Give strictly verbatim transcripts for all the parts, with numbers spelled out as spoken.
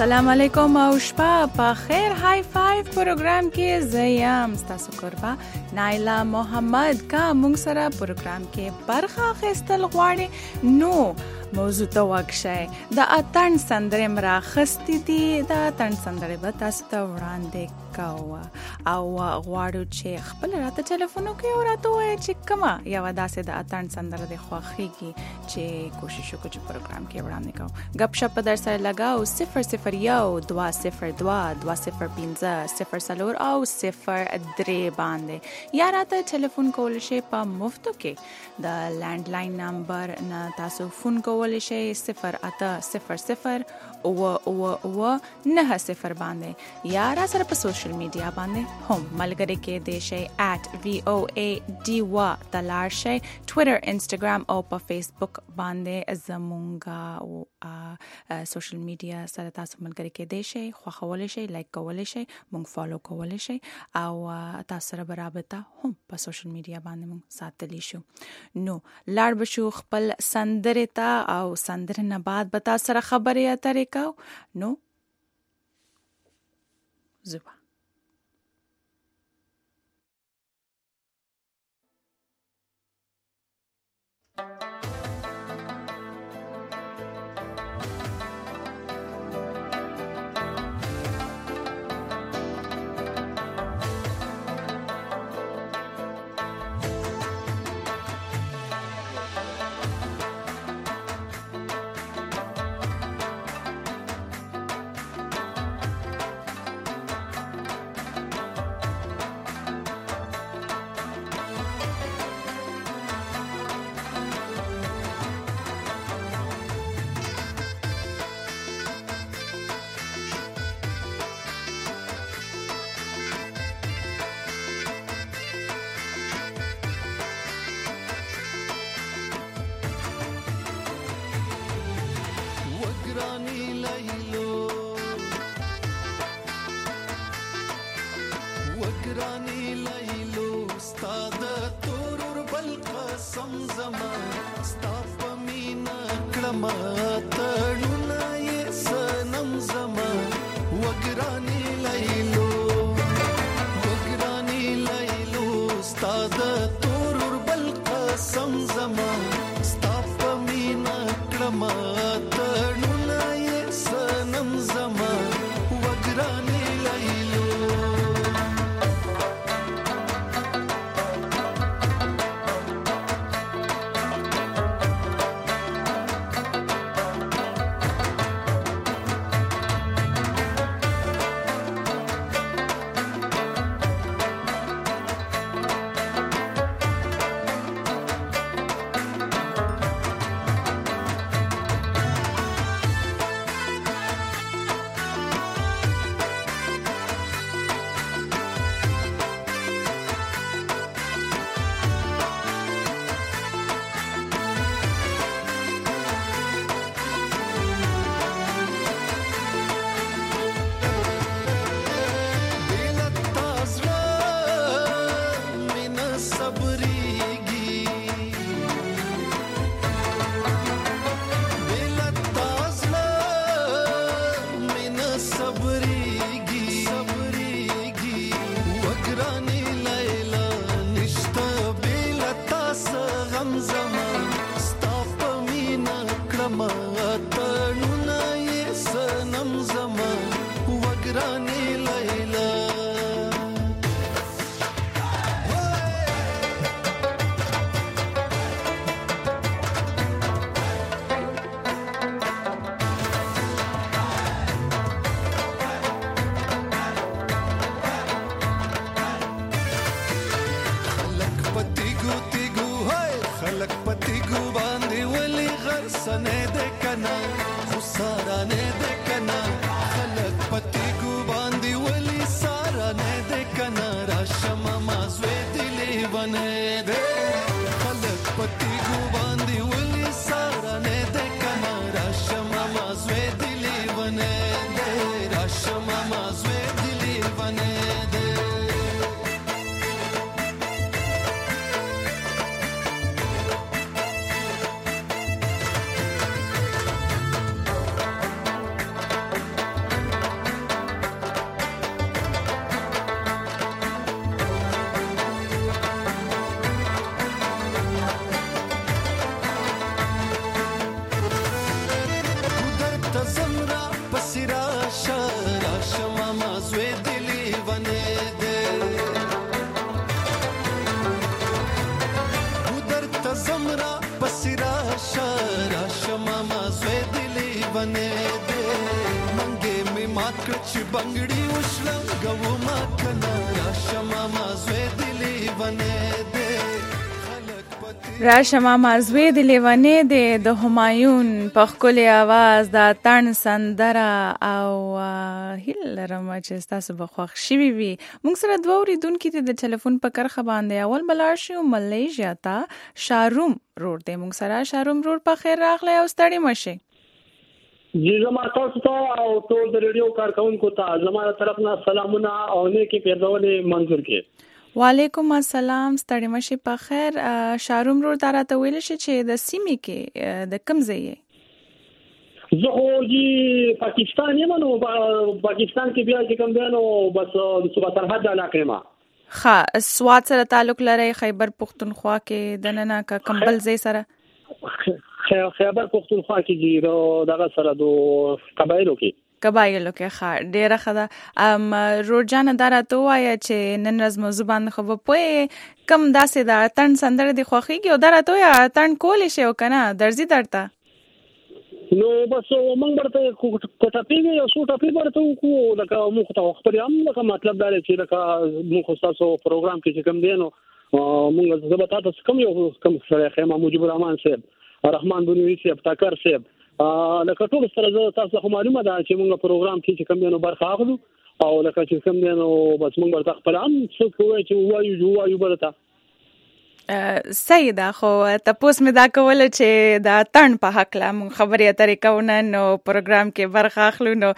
سلام علیکم او شپه په خیر های فایو پروګرام کې زیم تاسو قربا نایلا محمد کا مونږ سره پروګرام کې برخه اخیستل غواړي نو موضوع ته واکشه د اتن سندره مرا خستی دي د اتن سندره به تاسو ته وړاندې کاوه او غواړو چې خپل راته ټلیفون وکړئ او راته ووایئ چې کومه یوه داسې د اتن سندره دې خوښېږي چې کوشش وکړو چې پروګرام کې وړاندې کوو ګپ شپ در سره لګاو صفر صفر یو دوه صفر دوه دوه صفر پنځه صفر څلور او صفر درې باندې یا راته ټلیفون کولی شئ په مفتو کې د لینډلاین نمبر نه تاسو فون کولی شئ صفر اته صفر صفر اوه اوه اوه نهه صفر باندې یا را سره په سوشل میډیا باندې هم ملګری کې دی شئ at v o a d w ته لاړ شئ ټویټر انسټاګرام او په فیسبوک باندې زمونږ سوشل میډیا سره تاسو ملګری کې دی شئ خوښولی شئ لایک کولی شئ مونږ فالو کولی شئ او تاسو سره به رابطه هم په سوشل میډیا باندې مونږ ساتلی شو نو لاړ به شو خپل سندرې ته او سندرې نه بعد به تاسو سره خبرې اترې کو نو زبا بنگړي وشلم غو ما کنا را شمع ما زوی دلی ونه دې راشه ماما زوی د لیوانې دی د همایون په ښکلې اواز دا تڼ سندره او هیله لرم چې ستاسو به خوښ شوي وي. موږ سره دوه اورېدونکي دي د ټلیفون په کرښه باندې. اول به لاړ شو ملیشیا ته. شاروم رور دی موږ سره. شاروم رور په خیر راغلی او ستړي مه شئ. جی زما تاسو ته او ټول د ریډیو کارکونکو ته زما طرف نه سلامونه او نیکی پیرزولې منظور کې. وعلیکم السلام، ستړي مشي په خیر. شاروم رور دا راته ویل شي چې د سیمې کې د کوم ځای یې؟ زه خو جی پاکستان یم، نو پاکستان کې بیا چې کوم دی نو بس صوبه سرحد علاقې ما. ښه، سوات سره تعلق لري؟ خیبر پښتونخوا کې دننه که کمبل ځای سره؟ خیبر پښتونخوا کې جی دغه سره د قبایلو کې قبایلو کې. ښه، ډېره ښه ده. رور جانه دا راته ووایه چې نن ورځ موضوع باندې خو به پوهې کوم داسې د اتڼ سندره دې خوښېږي او دا راته ووایه اتڼ کولی شي او که نه درځي درته؟ نو بس موږ ورته ټپې یو څو ټپې ورته وکړو، لکه موږ ته خپلې هم لکه مطلب دا دی چې لکه موږ ستاسو پروګرام کې چې کوم دی نو موږ زه به تاسو کوم یو کوم سړی ښیم، مجيب الرحمن صاحب، رحمان بنوي صاحب، ټاکر صاحب، لکه ټول سره زه تاسو خو معلومه ده چې موږ پروګرام کې چې کوم دی نو برخه اخلو او لکه چې کوم دی نو بس موږ ورته خپل هم څوک وایي چې وایو وایو برته. صحیح ده. خو تاسو مې دا کوله چې دا تڼ په حق لا مونږ خبرې اترې کوو نو پروګرام کې برخه اخلو نو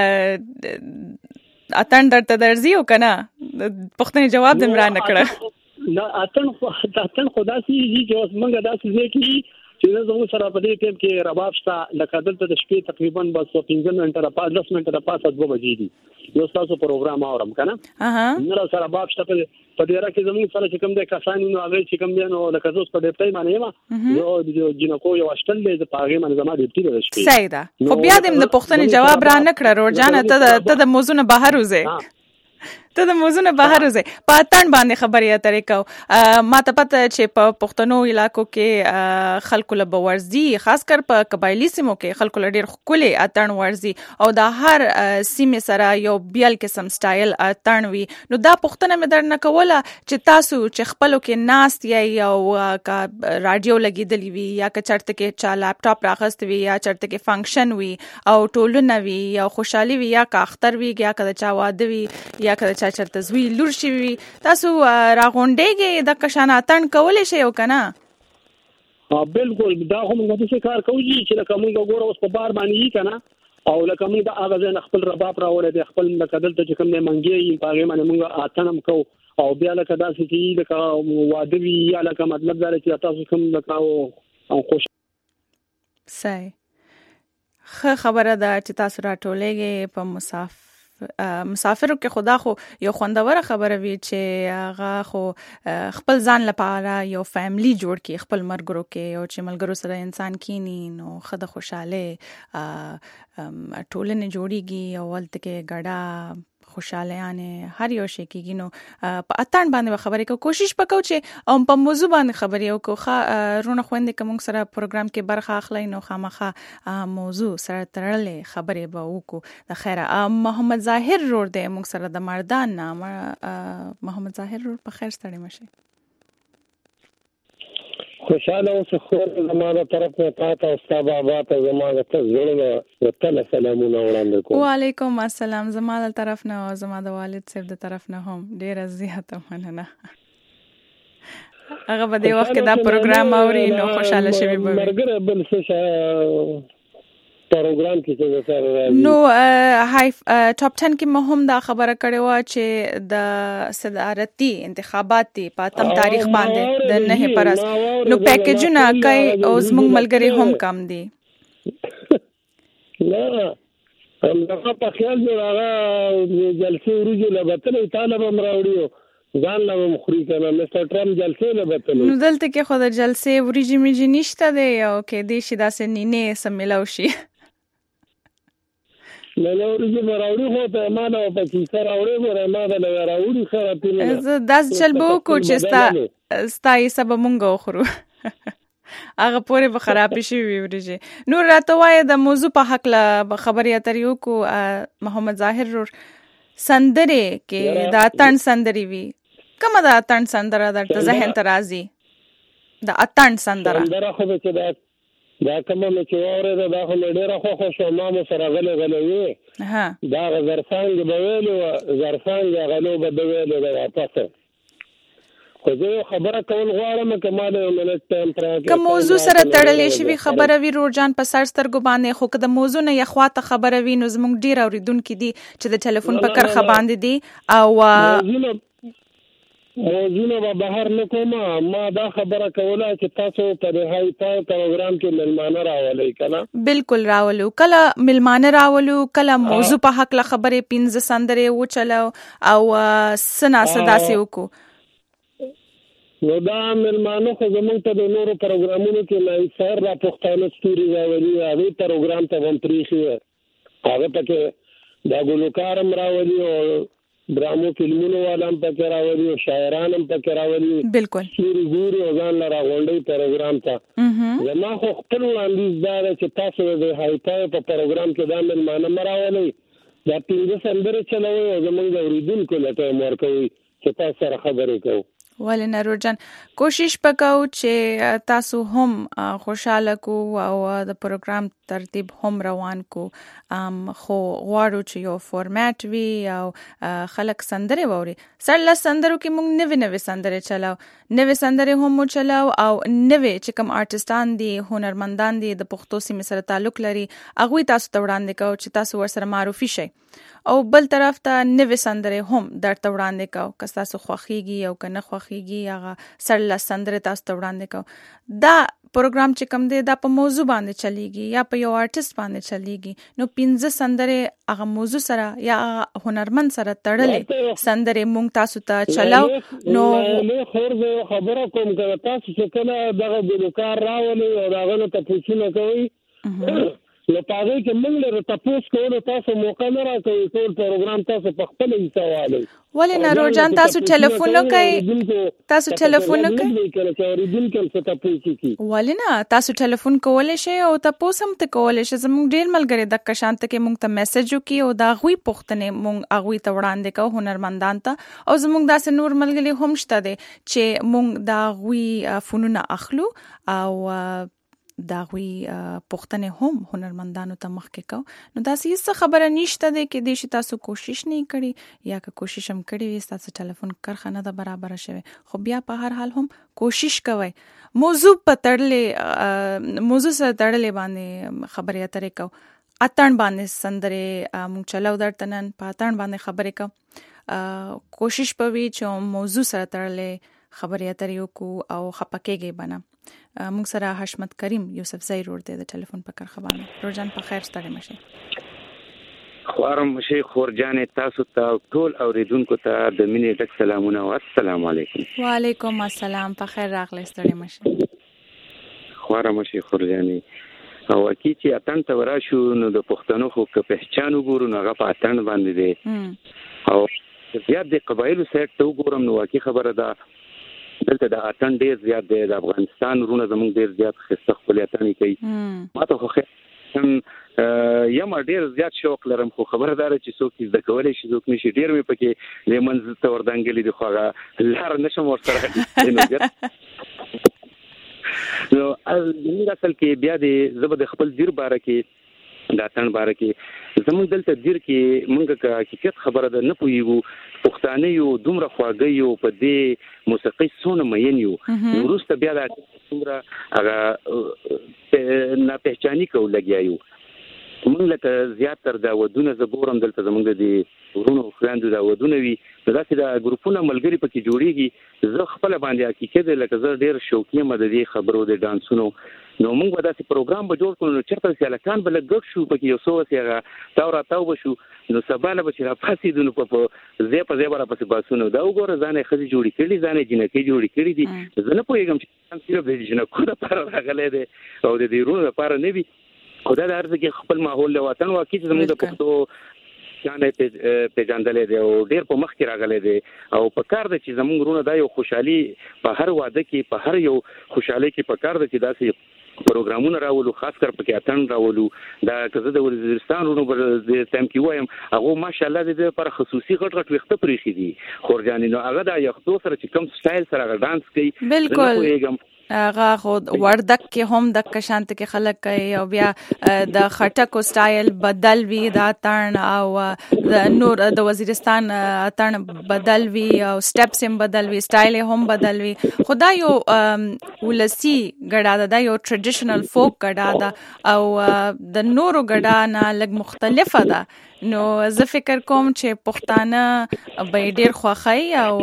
اتڼ درته درځي او که نه؟ پوښتنې جواب دې مې رانه کړه. نه اتڼ اتڼ خو داسې دي چې موږ داسې ځای کې چې زموږ سره په دې ټیم کې رباب شته، لکه دلته د شپې تقریبا بس پنځه منټه را پاس دس منټه را پاسه دوه بجې دي یو تاسو پروګرام اورم کنه. اها نو سره رباب شته په دې را کې زموږ سره چې کوم د کسان نو هغه چې کوم دی نو لکه زوس په دې پټای باندې ما یو د جنکو یو اشتل دی په هغه باندې زما دې تیر شي. صحیح ده. خو بیا دې د پښتنې جواب را نه کړ رور جان، ته ته د موضوع نه بهر وځې ته د موضوع نه بهر وځې. په اتڼ باندې خبرې اترې کوو. ما ته پته چې په پښتنو علاقو کې خلکو له به ورځي، خاص کر په قبایلي سیمو کې خلکو له ډېر ښکلې اتڼ ورځي او د هر سیمې سره یو بیل قسم سټایل اتڼ وي. نو دا پوښتنه مې درنه کوله چې تاسو چې خپلو کې ناست یې او که راډیو لګېدلی وي یا که چېرته کې چا لیپټاپ راخست وي یا چېرته کې فنکشن وي او ټولونه وي یا خوشحالي وي یا که اختر وي یا که د چا واده وي یا که چا چرته زوی لور شي وي، تاسو راغونډېږئ د کشان اتڼ کولی شئ او که نه؟ بالکل دا خو موږ داسې کار کوو چې لکه موږ ګوره اوس په بار باندې یي که نه او لکه موږ د هغه ځای نه خپل رباب راوړی دی، خپل لکه دلته چې کوم دی منګی یي په هغې باندې موږ اتڼ هم کوو او بیا لکه داسې چې لکه واده وي یا لکه مطلب دا دی چې تاسو کوم لکه خوش. صحیح، ښه خبره ده چې تاسو راټولېږئ په مسافر مسافرو کې. خدا خو یو خوندوره خبره وي چې هغه خو خپل ځان لپاره یو فیملی جوړ کړي، خپل ملګرو کې، او چې ملګرو سره انسان کینی نو ښه د خوشحاله ټولنې جوړیږي او هلته کې ګډه خوشحالیانې هر یو شی کېږي. نو په اتڼ باندې به خبرې کوو، کوشش به کوو چې او په موضوع باندې خبرې وکړو. ښه رونه خویندې که موږ سره پروګرام کې برخه اخلی نو خامخا موضوع سره تړلې خبرې به وکړو. د خیره محمد ظاهر رور دی موږ سره د مردان نه. محمد ظاهر رور په خیر ستړي مه شئ. خوشاله اوسه. خور زما د طرف نه تا ته او ستا بابا ته زما د زړه نه تله سلامونه وړاندې کوم. وعلیکم السلام. زما د طرف نه او زما د والد صاحب د طرف نه هم ډېره زیاته مننه. هغه به دې وخت کې دا پروګرام اوري نو خوشاله شوي به وي. ملګری بل څه پروګرام کې چې سره راځي نو هاي ټاپ ټن کې مهم دا خبره کړې وه چې د صدارتي انتخابات دي په اتم تاریخ باندې د نهه پرس نو پیکیجونه کوي او زموږ ملګري هم کم دي. نه همدغه په خیال جوړ هغه جلسې وروجې له بتلې طالب هم راوړي ځان له هم خوري که نه مستر ټرمپ جلسې له بتلې. نو دلته کې خو د جلسې وریجې میجې نشته دی او کېدای شي داسې نینې څه میلاو شي. نه نه وریجې به راوړي خو ته ما نه په کیسه راوړې ګوره ما به له راوړي ښه راپینه زه داسې چل به وکړو چې ستا ستا حصه به مونږ وخورو. هغه پورې به خراب شي ورجه نور راته وای د موضوع په حق له خبرې اترې کو محمد ظاهر رور سندره کې د اتن سندري وی کومه د اتن سندره درته ذهن ته راځي د اتن سندره سندره خو چې دا دا کومه چې اوره دا خو ډیره خو خو شو ما مو سره غلې غلې وي ها دا زرفانګ به ویلو زرفانګ غلو به ویلو دا واپس خو زه خبره کول غواړم کمال یو منټ ټایم ترا کوم موضوع سره تړلې شي خبره وی روجان په سر سترګو باندې خو که د موضوع نه یخواته خبره وی نو زموږ ډیر اوریدونکو دي چې د ټلیفون په کرخه باندې دي او موضوع به بهر نه کومه ما دا خبره کوله چې تاسو په هاي تاسو پروګرام کې ملمانه راولئ کنه بالکل راولو کله ملمانه راولو کله موضوع په حق له خبره پینځه سندره و چلو او سنا صدا سي وکړو نو دا ملمانه خو زمونږ ته د نورو پروګرامونو کې نه سر را پښتانه ستوري راولي هغه پروګرام ته هم پریخي هغه پکې دا ګلوکارم راولي او ډرامو فلمونو والام پکې راولي او شاعران هم پکې راولي بالکل سوري ګوري او ځان لرا غونډي پروګرام ته زما خو خپل وړاندیز دا چې تاسو د هایپای په پروګرام کې دا ملمانه مراولي دا پینځه سندره چلوي او زمونږ اوریدونکو لته ورکوي چې تاسو سره خبرې کوو ولنه روجان کوشش وکاو چې تاسو هم خوشاله کو او د پروګرام ترتیب هم روان کو ام خو غواړو چې یو فورمات وي او خلک سندره ووري سره سندرو کې موږ نوې نوې سندره چلاو نوې سندره هم چلاو او نوې چې کوم آرټستان دي هنرمندان دي د پښتو سیمې سره تعلق لري هغه تاسو ته وړاندې کوو چې تاسو ورسره معرفي شئ او بل طرف ته نوې سندره هم درته وړاندې کوو که تاسو خوښيږي او کنه خوښيږي هغه سره سندره تاسو ته وړاندې کوو دا پروګرام چې کوم دی دا په موضوع باندې چلیږي یا په یو آرټست باندې چلیږي نو پنځه سندره هغه موضوع سره یا هنرمند سره تړلې سندره مونږ تاسو ته چلاو نو خور زه خبره کوم چې تاسو چې کله دغه ګلوکار راولي او دغه ته پوښتنه کوي نو پاره کې موږ له تاسو کوو تاسو موقع نه راکوي ټول پروګرام تاسو په خپل حساب ولې نه روجان تاسو ټلیفون نو کوي تاسو ټلیفون نو کوي ولې نه تاسو ټلیفون کولای شئ او تاسو هم ته کولای شئ زموږ ډیر ملګری د کشانت کې موږ ته میسج وکي او دا غوي پښتنه موږ اغوي ته وړاندې کوو هنرمندان ته او زموږ داسې نور ملګری هم شته دي چې موږ دا غوي فنونه اخلو او دا غوي پښتنه هم هنرمندانو ته مخکې کو نو دا څه خبره نشته ده کې د شي تاسو کوشش نه کړی یا که کوشش هم کړی وي تاسو ټلیفون کرخه نه ده برابر شوی خو بیا په هر حال هم کوشش کوئ موضوع په تړلې موضوع سره تړلې باندې خبرې اترې کو اتن باندې سندره مونږ چلو درته نن په اتن باندې خبرې کو کوشش پوي چې موضوع سره تړلې خبرې اترې وکړو او خپکهږي بنا موږ سره حشمت کریم یوسف زئی ور دی د ټلیفون په کرخه باندې روزان په خیر ستړي مشه خوارم مشه خورجان تاسو ته ټول اوریدونکو ته د مینې ډک سلامونه او السلام علیکم وعلیکم السلام په خیر راغلی ستړي مشه خوارم مشه خورجان او کی چې اتن ته وراشو نو د پښتنو خو که پہچان وګورو نو هغه په اتن باندې دی او زیات د قبایلو سره ته وګورم نو واقعي خبره ده دلته د اتن ډیر زیات دی د افغانستان ورونه زموږ ډیر زیات خسته خپل اتن کوي ما ته خو هم یم ډیر زیات شوق لرم خو خبردار چې څوک د کولې شي څوک نشي ډیر مې پکې لمنځ ته وردانګلې دي خو هغه لار نشم ورسره نو موږ اصل کې بیا د زبد خپل دیر باره کې د اتن باره کې زموږ دلته دیر کې موږ حقیقت خبره ده نه پوهیږو پښتانه یو دومره خواږه یو په دې موسیقي سونه مین یو وروسته بیا دا څومره هغه نه پہچانی کو لګیایو موږ لکه زیاتره دا ودونه زګورم دلته زموږ د ورونو خلاندو دا ودونه وی داسې دا ګروپونه ملګری پکې جوړیږي زه خپل باندې حقیقت لکه زه ډیر شوقي یم د دې خبرو د ډانسونو نو موږ به داسې پروګرام به جوړ کړو نو چېرته چې الکان به لږ شو پکې یو څو هغه تاو را تاو بشو نو سبا له به چې را پاسېدو نو په ځای په ځای به راپسې باسو نو دا وګوره ځان یې ښځې جوړې کړي ځان یې جینکۍ جوړې کړي دي زه نه پوهېږم چې صرف د جینکو دپاره راغلی دی او د دې ورونو دپاره نه وي خو دا د هر ځای کې خپل ماحول له وطن واقعي چې زموږ د پښتو شانه پیژندلې دی او ډیر په مخ کې راغلی دی او په کار د چې زمونږ رونه دا یو خوشحالي په هر واده کې په هر یو خوشحالي کې په کار د چې داسې پروګرامونه راولو، خاص کر پکې اتن راولو. دا کزه د وزیرستان ورونو پر د تم کې وایم هغه ماشاءالله د لپاره خصوصي غټ غټ وخته پریخي دي خورجاني نو هغه د یو سره چې کوم سټایل سره ډانس کوي بالکل هغه خود وردک کې هم د کشانت کې خلک کوي او بیا د خټکو سټایل بدل وی د اتن او د نور د وزیرستان اتن بدل وی او سټپس هم بدل وی سټایل هم بدل وی خدای یو ولسی ګډا ده یو ټریډیشنل فوک ګډا ده او د نورو ګډا نه لږ مختلفه ده. نو زه فکر کوم چې پښتانه به ډیر خوخی او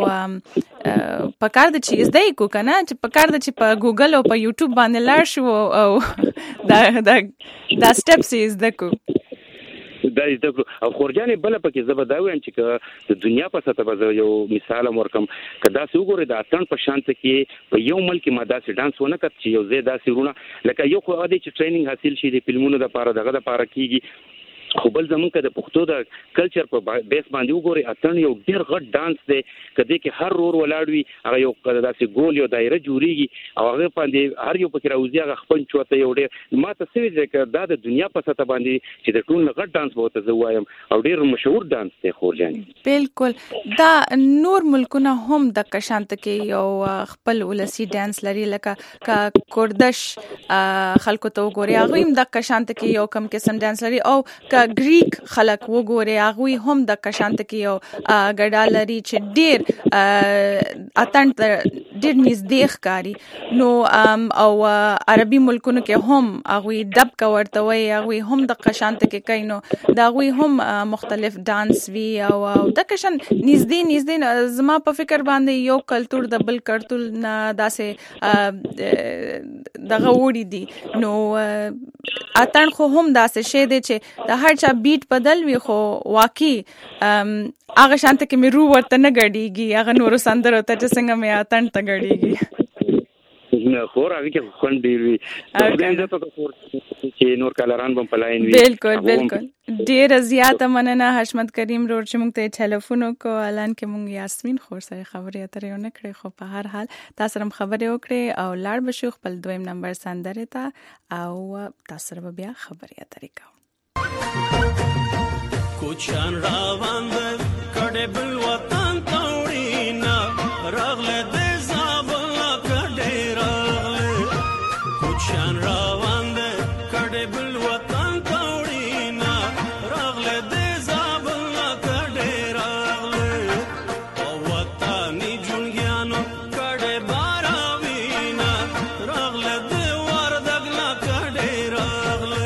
پکار د چیز دی کو کنه چې پکار د چې په ګوګل او په یوټیوب باندې لاړ شو او دا دا دا سټپس از دکو دا دکو او خورجانې بل پکې زبر دا وایم چې د دنیا په سطح به یو مثال ورکم کدا سې وګوره د اتن په شانت کې په یو ملک ماده سي ډانس ونه کړ چې یو زیاده سيرونه لکه یو خو د چې ټریننګ حاصل شي د فلمونو د لپاره دغه د لپاره کیږي خو بل زمونږ د پښتو د کلچر په بیس باندې وګوري اتن یو ډیر غټ ډانس دی کدی کې هر رور ولاړوي هغه یو داسې ګول یو دایره جوړیږي او هغه باندې هر یو پکې راوځي هغه خپل چوته یو ډیر ما ته سوي چې دا د دنیا په سطح باندې چې د ټول غټ ډانس بوته زوایم او ډیر مشهور ډانس دی خورجاني. بالکل دا نور ملکونه هم د کشانت کې یو خپل ولسی ډانس لري لکه کا کوردش خلکو ته وګوري هغه هم د کشانت کې یو کم قسم ډانس لري او ګریک خلک وګوري هغه هم د کشانت کې یو ګډا لري چې ډیر اتن ډیر نږدې ښکاری. نو او عربي ملکونو کې هم هغه ډب کا ورته وي هغه هم د کشانت کې کوي نو دا هغه هم مختلف ډانس وی او د کشن نږدې نږدې زما په فکر باندې یو کلچر د بل کلچر نه داسې دغه وړي دي. نو اتن خو هم داسې شی دی چې د هر چا بیٹ بدل وی خو واقعي هغه شانت کې مې رو ورته نه غړيږي هغه نور سندرو ته چې څنګه مې اتن ته غړيږي نه خور هغه کې خوند دی وی دا په خور چې نور کلران بم پلاین وی. بالکل بالکل ډیر زیاته مننه حشمت کریم رور چې موږ ته ټلیفون وکړو الان کې موږ یاسمین خور سره خبرې اترې ونه کړې خو په هر حال تاسو هم خبرې وکړې او لاړ بشو خپل دویم نمبر سندره ته او تاسو به بیا خبرې اترې کوو. کوچان راوند کډه بل وطن توړینا راغله د زابل کډه راغله کوچان راوند کډه بل وطن توړینا راغله د زابل کډه راغله او وطن جونګیانو کډه باراوینا راغله د وردګلا کډه راغله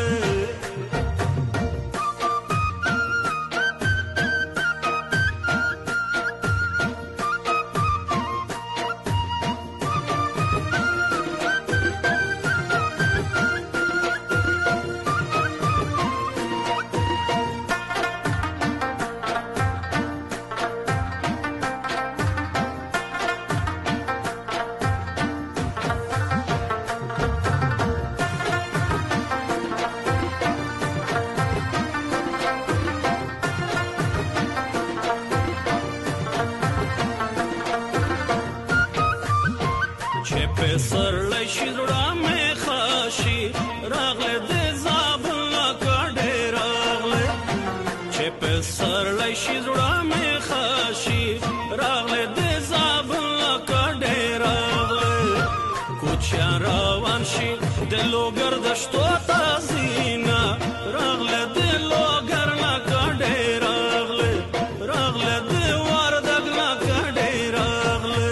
سر لشي زړه مې خاشي راغله د زابل کډه راغله چې په سر لشي زړه مې خاشي راغله د زابل کډه راغله کوچا روان شي د لوګر د شتو تازینا راغله د لوګر لا کډه راغله راغله د وردګ لا کډه راغله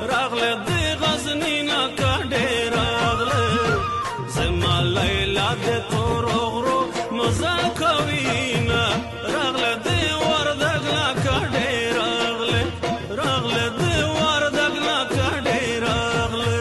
راغله د غزنی نه کډه راغله زما لیلا د تور غرو مزه کوي نه راغله د وردګ نه کډه راغله راغله د وردګ نه کډه راغله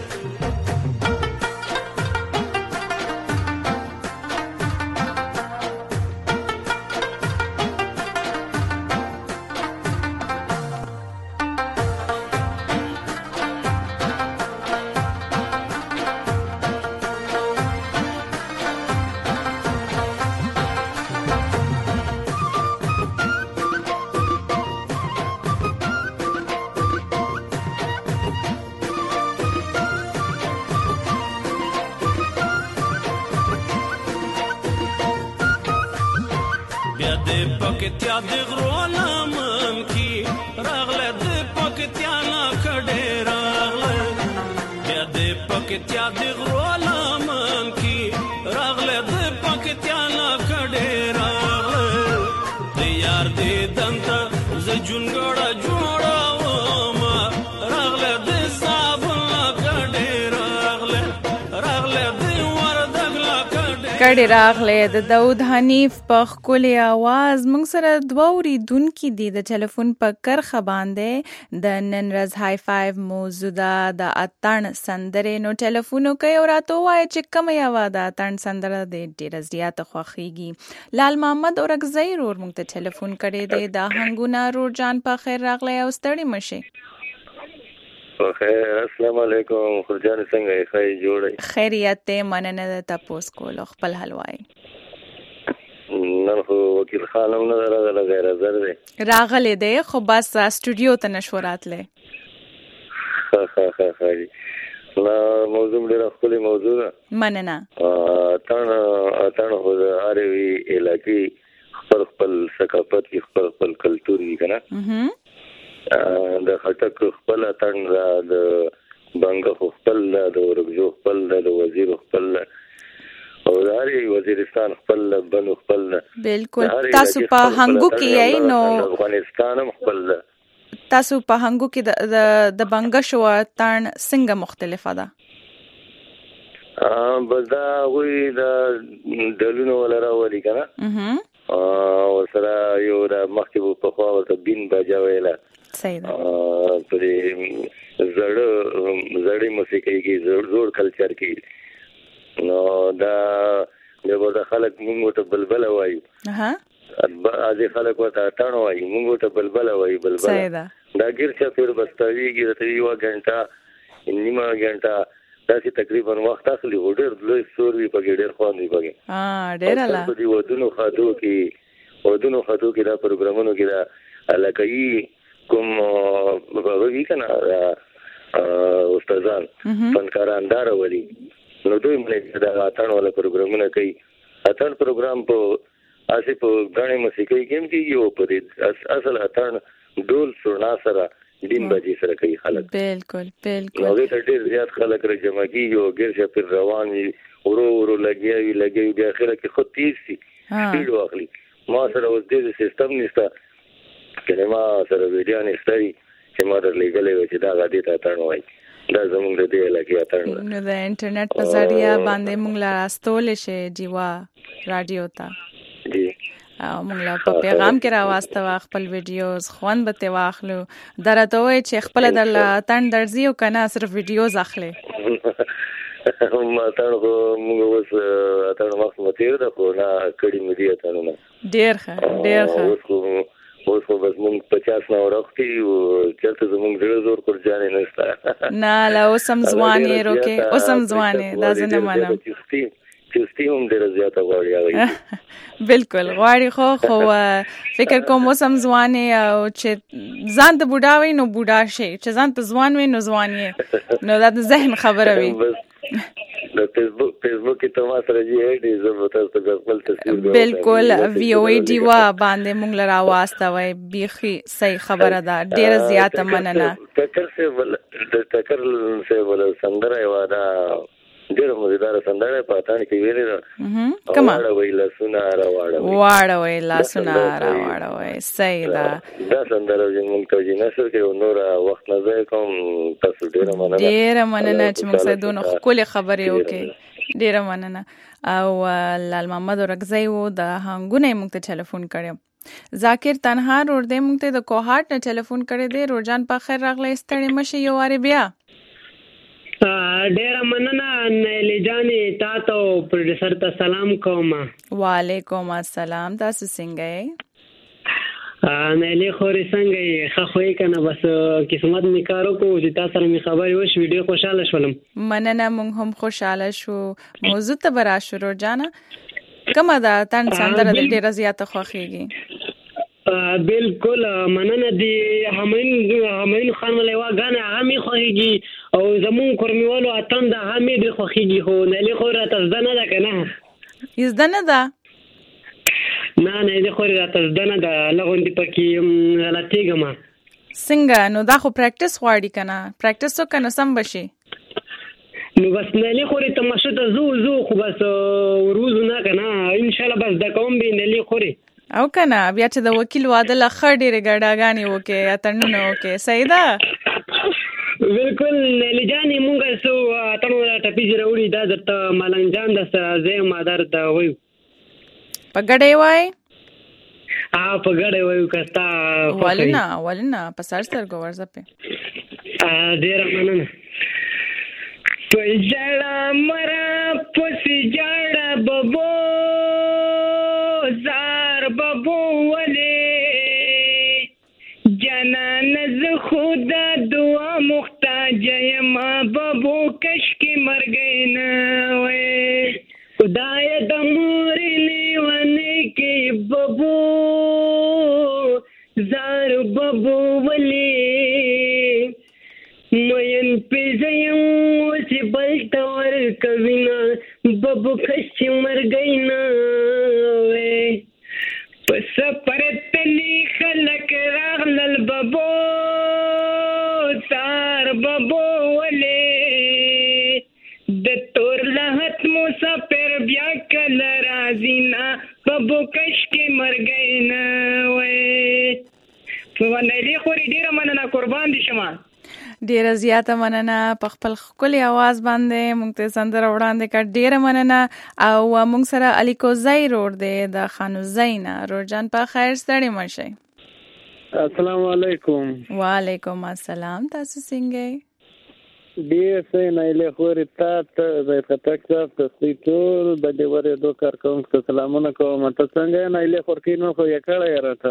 پکتیا د غرو لمن کی راغله د پکتیا نه کډه راغله بیا د پکتیا د غرو لمن کی راغله د پکتیا نه کډه راغله د یار دې دنته ز جونګړه جوړاوم راغله د صابون کډه راغله راغله د وردګ کډه راغله د داود حنیف په خولي आवाज موږ سره دوه اوریدونکو دي د ټلیفون په کرخه باندې د نن ورځ هاي فایو موجوده د اتن سندره نو ټلیفونو کوي او راته وایي چې کوم یو د اتن سندره د ډیر زیات خوخيږي لال محمد اورګزی رور موږ ته ټلیفون کړي دی د هنګونا رور جان په خیر راغله او ستړي مشه خیر السلام علیکم خرجان څنګه یې خای جوړی خیریت ته مننه د تاسو کول خپل حلوای نن خو وکیل خانم نه راغله غیر حاضر دی راغله دی خو بس استودیو ته نشوراتله ها ها ها ها لا موضوع ډېر خپل موضوع مننه اتن اتن هو د اړوي علاقې خپل خپل ثقافت خپل خپل کلتور دی کنه د خټک خپل اتن د بنګ خپل د ورګجو خپل د وزیر خپل او داري وزیرستان خپل بنو خپل بالکل تاسو په هنګو کې یې نو افغانستان خپل تاسو په هنګو کې د د بنګ شو اتن څنګه مختلفه ده ا بدا وی د دلونو ولرا ولي کنه ا وسره یو د مخکې په خوا ورته بین بجا ویلا صحیح ده پرې زړه زړی موسیقي کې زړ زړ کلچر کې نو دا دغه د خلک موږ ته بلبل وایو ها ازي خلک وته ټانو وایو موږ ته بلبل وایو بلبل صحیح ده دا ګیر چې پر بستويږي د یو غنټه نیمه غنټه داسې تقریبا وخت اخلي وړر لوی سوري په ګډر خوانې پګي ها ډېر لا په دې ودونو خاطو کې ودونو خاطو کې دا پروګرامونو کې دا علاقايي کوم وی کنه استادان فنکاران دار ولي نو دوی مونږ دا اتن ولا پروګرامونه کوي اتن پروګرام په اسی په غاڼې موسیقي کې کې یو په اصل اتن ډول سرنا سره دین بجې سره کوي خلک بالکل بالکل نو دې ډېر زیات خلک راجمع کیږي او ګرځي پر روان وي ورو ورو لګي لګي د اخره کې خو تیز سي سپیډ واخلي ما سره اوس دې سیستم نشته کله سره ویډیو نشته چې ما درلېګلې و چې دا غادي ته اتن وای دا زموږ د دې علاقې اتن نو د انټرنیټ په ذریعہ باندې موږ لا راستول شي جیوا رادیو ته جی او موږ لا په پیغام کې راواسته خپل ویډیوز خوان به ته واخلو درته وای چې خپل درل اتن درځي او کنه صرف ویډیوز اخلي ما ته موږ اوس اتن وخت متیر ده خو نه کړي مې دي اتن نه ډیر ښه ډیر ښه اوس خو بس موږ پچاس نه ورختي او چلته زموږ ډېر زور پر ځانې نشته نه لا اوسم ځوانې روکه اوسم ځوانې دا زنه منم چستی هم ډېر زیاته غواړي بالکل غواړي خو خو فکر کوم اوسم ځوانې او چې ځان ته بوډا وي نو بوډا شي چې ځان ته ځوان وي نو ځوان یې نو دا د ذهن خبره وي د فیسبوک فیسبوک کې تماس راځي دې زه تاسو ته خپل تصویر بالکل وی او ای ډی وا باندې مونږ لرا واسطه وای بيخي صحیح خبره ده ډیر زیاته مننه تکر څه ول د تکر څه ول سندره و دا ډېر مزیدار سندره په اتان کې ویلې ده کما واړوي لاسونه راواړوي واړوي لاسونه راواړوي صحیح ده دا سندره چې موږ ته جناسو کې نور وخت نه ځای کوم تاسو ډېر مننه ډېر مننه چې موږ سره دونه ښکلې خبرې وکړې ډېر مننه او لال محمد اورکزی و د هنګونه موږ ته ټلیفون کړو ذاکر تنها روړ دې موږ ته د کوهاټ نه ټلیفون کړی دی روزان په خیر راغلی ستړي مشه یو واره بیا ډیره مننه نیلی جانې تاسو پروډوسر ته سلام کوم وعلیکم السلام تاسو څنګه یې نیلی خوري څنګه یې ښه خوې کنه بس قسمت می کارو کو چې تاسو سره می خبرې وشوې ډېر خوشاله شولم مننه موږ هم خوشاله شو موضوع ته برا شروع جانا کومه ده تن سندره د ډیره زیاته خوښیږي بالکل مننه دی همین همین خان ملوا غانه هغه می خوښیږي او زمون کورمیوالو اتم د هغه می دی خوښیږي خو نه له خو راته زنه ده کنه یزدنه ده نه نه دې خو راته زنه ده لغوندې پکې غلطیږم څنګه نو دا خو پریکټیس غواړي کنه پریکټیس وکنه سم بشي نو بس نه له خو ته مشه ته زو زو خو بس روز نه کنه ان شاء الله بس د کوم به نه له خوري او کنه بیا چې د وکیل واده له خړې رګړاګانی وکي اتنونه وکي صحیح ده بالکل لجانې مونږ سو تنو ټپي جوړی دا د ملنګ جان د زې مادر ته وایو پګړې وای ا پګړې وایو کستا ولنا ولنا په سر سر ګورځه په ا ډیر مننه پجړه مرا پسې جړه ببو زار ببو ولې جنان ز خدا دعا محتاج یم ببو کش کی مرګ نه وې خدای د مور لیونه کې ببو زار ببو ولې مین پیزیم وسی بلتور کوینا ببو کش مرګ نه وې پس پرتلی خلق راغلل ببو سار ببو ولی د تور لحت مسافر بیا کل رازینا ببو کشکی مرگینا وی فوانیلی خوری دیر مننا قربان دی شما ډیره زیاته مننه په خپل ښکلي اواز باندې موږ ته سندره وړاندې کړ ډیره مننه او موږ سره الیکو زای روړ دی د خانو زینا روزان په خیر ستړي مشه السلام علیکم وعلیکم السلام تاسو څنګه ډیر سه نه له خوري تاسو د خطک تاسو ټول د دې وره دوه کار کوم سلامونه کوم تاسو څنګه نه له خور کې نو خو یې کړه راته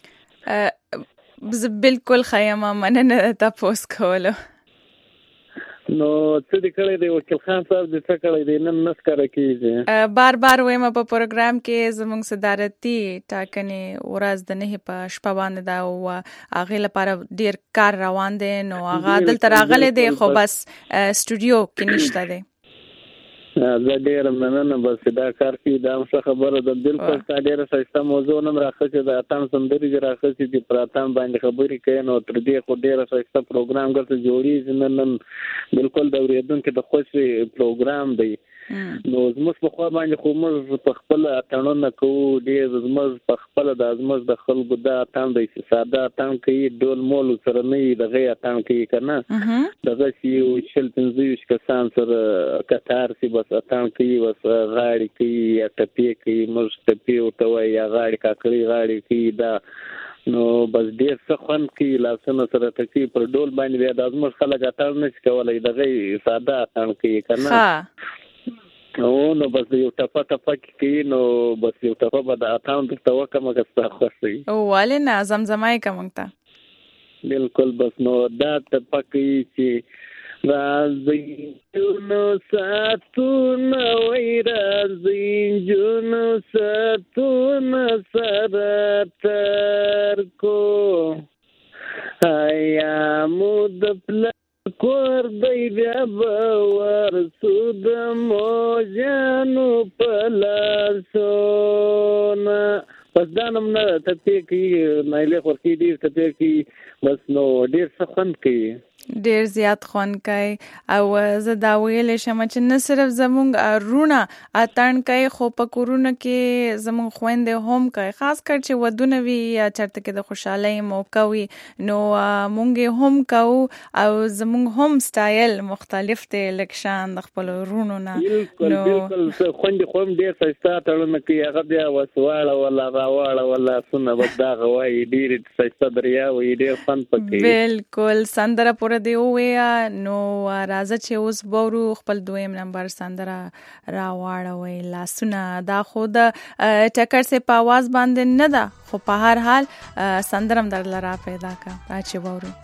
بالکل خیمه مننه تاسو کولو نو څه دې کړی دی وکیل خان صاحب دې څه کړی دی نن نسکار کیږي بار بار وایم په پروګرام کې زموږ صدارتي ټاکنې ورځ د نه په شپه باندې دا او هغه لپاره ډیر کار روان دي نو هغه دلته راغلي دی خو بس سټوډیو کې نشته دی زه ډیر مننه بس دا کار کې دا څه خبره ده بالکل تا ډیر ښه موضوع نم راخصه د اتم سندري راخصه چې پراتم باندې خبرې کوي نو تر دې خو ډیر ښه پروګرام ګرځي جوړی نن بالکل د اوریدونکو د خوشي پروګرام دی نو زموږ په خوا باندې خو موږ په خپل اتنونه کوو ډیر زموږ په خپل د زموږ د خلکو د اتن د ساده اتن کوي ډول مول سره نه دغه اتن کوي کنه دغه چې شل پنځه کسان سره کتار سي بس اتن کوي بس غاړي کوي یا ټپي کوي موږ ټپي او توي یا غاړي کاکړي غاړي کوي دا نو بس ډیر څه خون کوي لاسونه سره تکي پر ډول باندې د زموږ خلک اتن نشي کولای دغه ساده اتن کوي کنه نو نو بس یو ټپه ټپه کې نو بس یو ټپه به د اکاونټ ته وکمه کستا خوشي او ولنه زمزمای کومتا بالکل بس نو دا ټپه کې چې راځي نو ساتونه وای راځي جنو ساتونه سره تر کو آیا مود پل کور دی بیا باور سود موجانو پلاسونا بس دا نم نه ته کې نایله ورکی ډیر ته کې بس نو ډیر څه خوند کوي ډیر زیات خوند کوي او زه دا ویل شم چې نه صرف زمونږ رونه اتن کوي خو په کورونه کې زمونږ خويندې هم کوي خاص کر چې ودونه وي یا چرته کې د خوشحالۍ موقع وي نو مونږ هم کوو او زمونږ هم سټایل مختلف دی لکشان د خپل رونو نه بالکل بالکل خويندې خو هم ډیر سستا تړونه کوي هغه بیا وسواله ولا راواله ولا سونه ودا غوي ډیر سستا دریا وي ډیر فن پکې بالکل سندره پور دی ویا نو راځه چې اوس بورو خپل دویم نمبر سندره را واړوي لاسونه دا خود ټکر سه په आवाज باندې نه ده خو په هر حال سندرم در لرا پیدا کا راځي بورو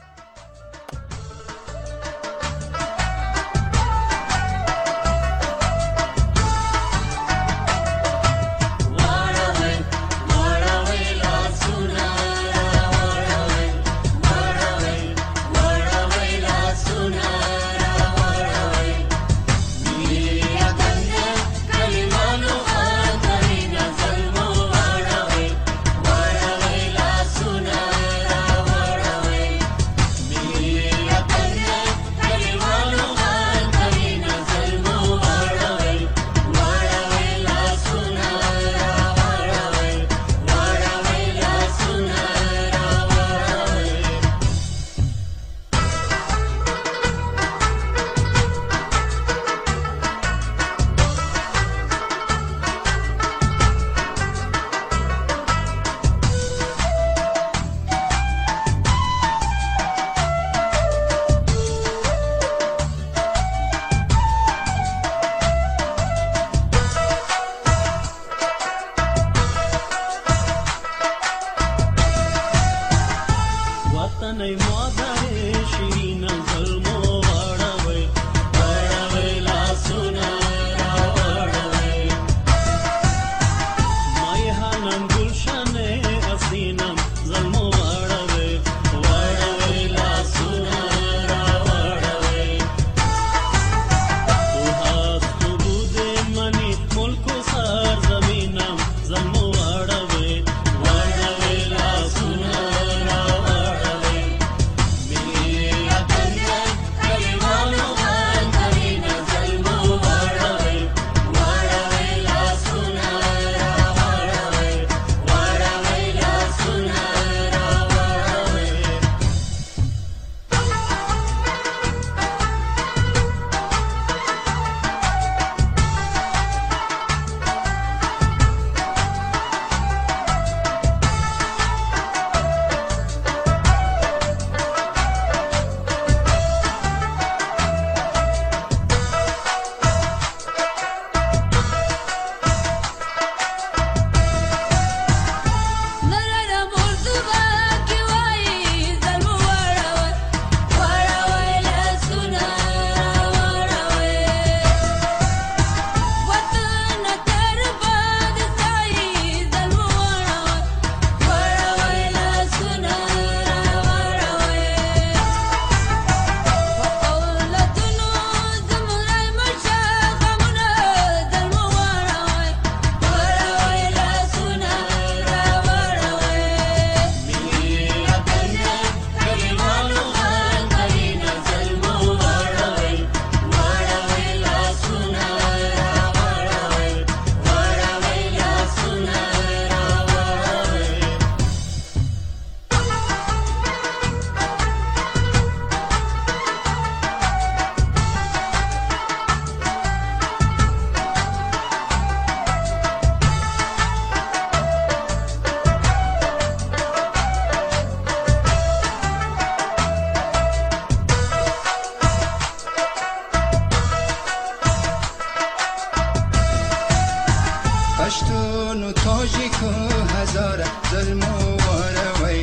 پشتون و تاجیک و هزار ظلم و واروی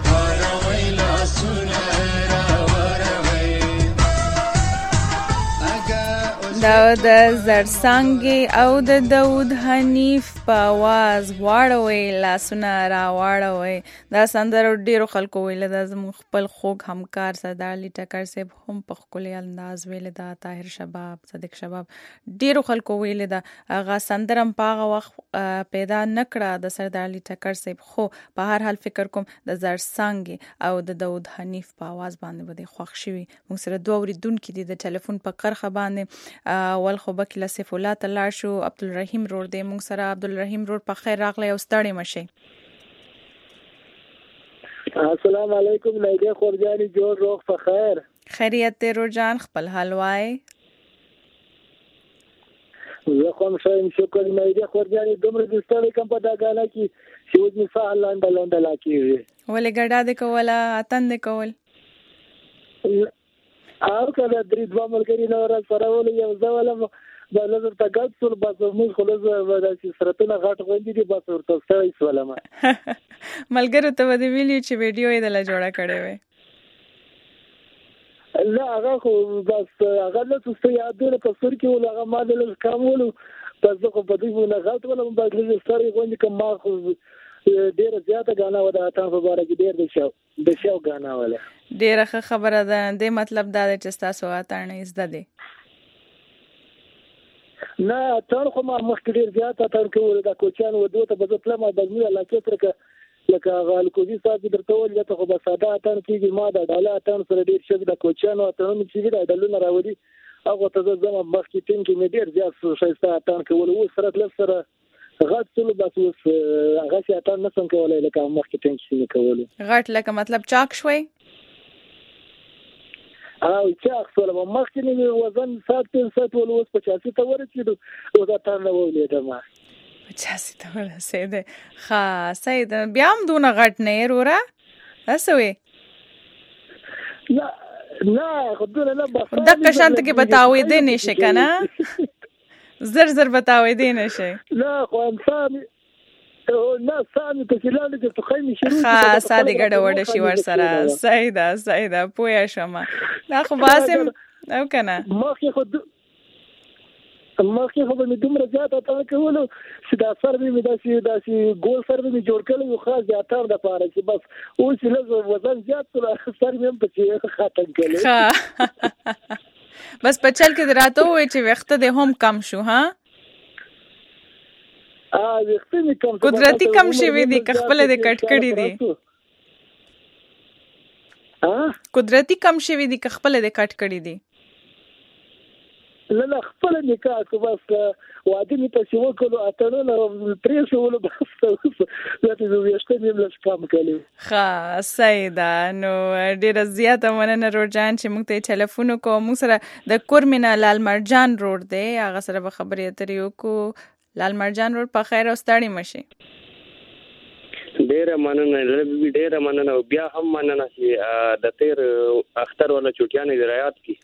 واروی لاسونه را واروی دا د زرسانګي او د داود حنیف په आवाज واړوي لاسونه را واړوي. دا سندره ډیرو خلکو ویل دا زموږ خپل خوږ همکار سردار علي ټکر صاحب هم په ښکلي انداز ویل دا. طاهر شباب صدیق شباب ډیرو خلکو ویل دا. هغه سندره په هغه وخت پیدا نکړه د سردار علي ټکر صاحب، خو په هر حال فکر کوم د زرڅانګې او د داود حنیف په आवाज باندې به خوښ شوي. موږ سره دوه اوریدونکي دي د ټلیفون په کرخه باندې. اول خو بکیله سیف الله ته لاړ شو. عبدالرحیم رور دی موږ سره. عبدالرحیم رور په خیر راغلی او ستړی مشئ. السلام علیکم نایده خورجانی جوړ روغ په خیر. خیریت دی رور جان، خپل حال وای؟ زه کوم شایم شکر نایده خورجانی دومره د ستړی کم په دا غانا کې چې اوس می ساه لاندې لاندې لا کیږي. ولې ګډا دې کوله اتن دې کول؟ او کله درې دوه ملګري نه ورځ سره ولې یو ځای ولم دا لږ ته ګډ سول بس موږ خو لږ داسې سرطونه غټ غونډې دي بس ورته ستړی شولم. ملګرو ته به دې ویلي چې ویډیو یې دله جوړه کړې وې؟ نه هغه خو بس هغه نه څه یادونه په سر کې ول هغه ما د لږ کم ولو بس زه خو په دې نه غلط ولم بس لږ ستړی غونډې کوم ما خو ډېره زیاته غانا و د اتن په باره کې ډېر د شو د شو غانا وله. ډېره ښه خبره ده. دې مطلب دا دی چې ستاسو اتن زده دی؟ نه اتن خو ما مخکې ډېر زیات اتن کول د کوچیانو ودو ته به زه تلم د مې علاقې سره لکه هغه الکوزي صاحب درته وویل ته خو به ساده اتن کېږي. ما د ډاله اتن سره ډېر ښه د کوچیانو اتنونه چې دي د ډالونه راوړي هغه ته زه ځم مخکې ټیم کې مې ډېر زیات ښایسته اتن کول. اوس سره لږ سره غټ څلو بس اوس هغه چې اتن نه سم کولی لکه مخکې ټیم کې مې کولو. غټ لکه مطلب چاک شوی؟ او چاک شولم مخکې مې وزن سات سات ول اوس پچاسي ته ورسېدو اوس اتن نه ولیدم. پچاسي ته ورسېدې؟ ښه صحیح ده. بیا هم دونه غټ نه یې وروره؟ داسې وې؟ نه نه خو دونه نه بس دقه شانته کې به تاوېدی نه شي که نه؟ زر زر به تاوېدی نه شي؟ نه خو انسان نه سامي په سیلاله کې تو خیمه شروع ښه سادي ګډه وډه شي ورسره. صحیح ده صحیح ده پوه شوم. دا خو باسم او که نه مخکې خو مخکې خو به مې دومره زیات اتن کولو چې دا سر مې داسې داسې ګول سر مې جوړ کړی و خاص د اتن دپاره چې بس اوس چې لږ وزن زیات کړو سر مې هم پکې ختم کړی. بس په چل کې دې راته ووایي چې ویښته دې هم کم شو ها؟ قدرتی کم شوي دي که خپله دې کټ کړي دي؟ قدرتی کم شوي دي که خپله دې کټ کړي دي؟ نه نه خپله مې کار کو بس واده مې پسې وکړو اتنونه پرېښولو بس داسې ویښته مې هم لږ کم کړي. ښه صحیح ده. نو ډېره زیاته مننه رور جان چې موږ ته یې ټلیفون وکړو. موږ سره د کورمې نه لال مرجان رور دی هغه سره به خبرې اترې وکړو. لال مرجان رور په خیر او ستړي مشي. ډېره مننه ډېره مننه او بیا هم مننه چې د تیر اختر والا چوټیانې دې رعایت کړي.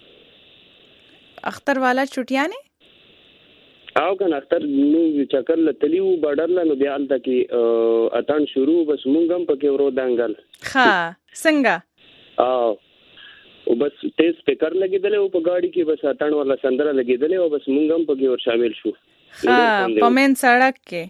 اختر والا چوټیانې؟ او که نه اختر موږ چکر له تلي وو بارډر له نو بیا هلته کې اتن شروع بس موږ هم پکې ورو دنګل. ښه څنګه؟ او بس تیز سپیکر لګېدلی و په ګاډي کې بس اتن والا سندره لګېدلی و بس موږ هم پکې ور شامل شو. ښه په مین سړک کې؟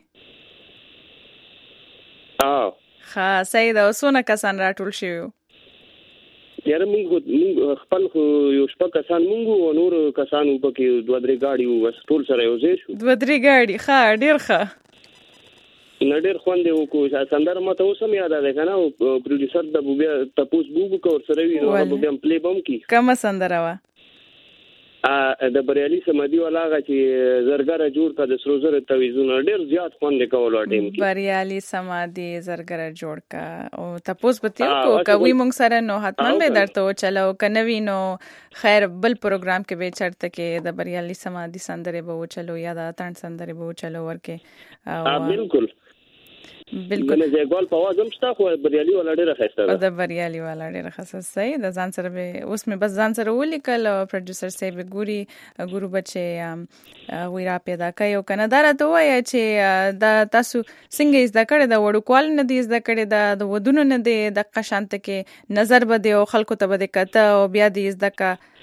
او ښه صحیح ده. او څونه کسان راټول شوي وو؟ یاره موږ خپل خو یو شپږ کسان موږ وو نور کسان وو پکې دوه درې ګاډي وو بس ټول سره یو ځای شو. دوه درې ګاډي ښه ډېر ښه. نه ډېر خوند یې وکړو. سندره ماته اوس هم یاده ده که نه پروډیوسر د به بیا تپوس به وکړو ورسره وي نو هغه به بیا هم پلی به هم کړي. کومه سندره وه؟ د بریالي سمدي والا هغه چې زرګره جوړ کړه د سرو زرو تویزونه ډېر زیات خوند یې کولو ټیم کې. بریالي سمدي زرګره جوړ کړه او تپوس به ترې وکړو که وي موږ سره نو حتما به درته وچلو که نه وي نو خیر بل پروګرام کې به چېرته کې د بریالي سمدي سندرې به وچلو یا د اتڼ سندرې به وچلو ورکې. بالکل بالکل د زیګوال په आवाज هم شته خو بریالي والا ډېره ښایسته ده. د بریالي والا ډېره ښه صحیح د ځان سره به اوس مې بس ځان سره ولیکل او پروډیوسر صاحب ګوري ګورو به چې هغوی را پیدا کوي او که نه دا راته ووایه چې دا تاسو څنګه یې زده کړې ده؟ وړوکوالي نه دې زده کړې ده؟ د ودونو نه دې دقه شانته کې نظر به دې او خلکو ته به دې کته او بیا دې زده کړه؟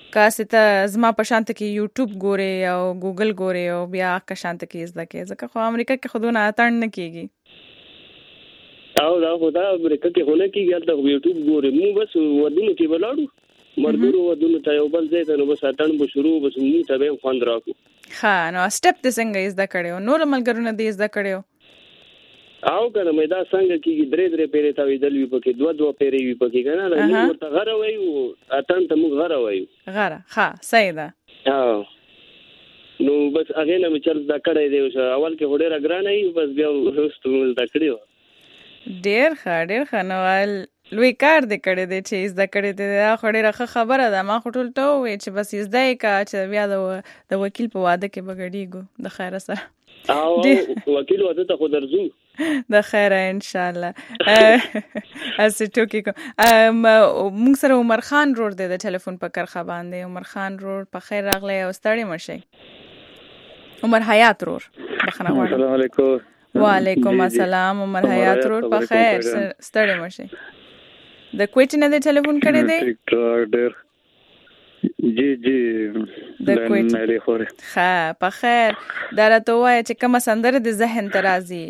کاسه ته زما په شانت کې یوټیوب ګوري او ګوګل ګوري او بیا که شانت کې زده کې ځکه خو امریکا کې خودونه اتن نه کیږي او دا خو دا امریکا کې هونه کیږي البته یوټیوب ګوري مو بس ودونه کې ولاړو مرګورو ودونه ته یو بل ځای ته نو بس اتن به شروع بس مو ته به خوند راکو ها نو سټپ د څنګه زده کړو نور ملګرونه دې زده کړو او کنه مې دا څنګه کیږي درې درې پیری تا ویدل وی پکې دوه دوه پیری وی پکې کنه نو ورته غره وایو اتن ته موږ غره وایو غره ها صحیح ده ها نو بس هغه نه مې چل دا کړی دی اول کې هډه راګرانه ای بس بیا وروسته مې دا کړیو ډیر ښه ډیر ښه نو لوی کار دې کړی دی چې زده کړی دی دا خو ډیره ښه خبره ده ما خو ټول ته ووایې چې بس زده یې کا چې بیا د وکیل په واده کې به ګډېږو د خیره سره او وکیل واده ته خو درځو د خیره انشاءالله اسې ټوکې کوم موږ سره عمر خان رور دی د ټلیفون په کرخه باندې عمر خان رور په خیر راغلی او ستړی مشئ عمر حیات رور بخښنه غواړم السلام علیکم وعلیکم السلام عمر حیات رور په خیر ستړی مشئ د کویټ نه د ټلیفون کړی دی ټیک ټاک ډیر جی جی د کویټ ښه په خیر دا راته ووایه چې کومه سندره د ذهن ته راځي